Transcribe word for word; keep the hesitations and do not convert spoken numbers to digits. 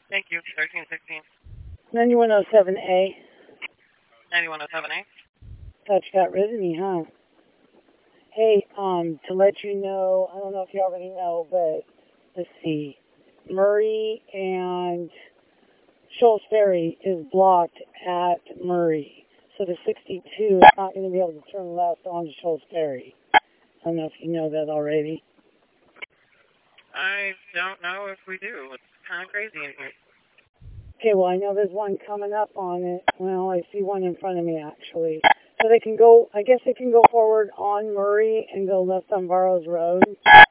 Thank you. thirteen sixteen. ninety-one oh seven A. ninety-one oh seven A. Thought you got rid of me, huh? Hey, um, to let you know, I don't know if you already know, but let's see. Murray and Shoals Ferry is blocked at Murray. So the sixty-two is not going to be able to turn left onto Shoals Ferry. I don't know if you know that already. I don't know if we do. It's kind of crazy in here. Okay, well, I know there's one coming up on it. Well, I see one in front of me, actually. So they can go, I guess they can go forward on Murray and go left on Barrows Road.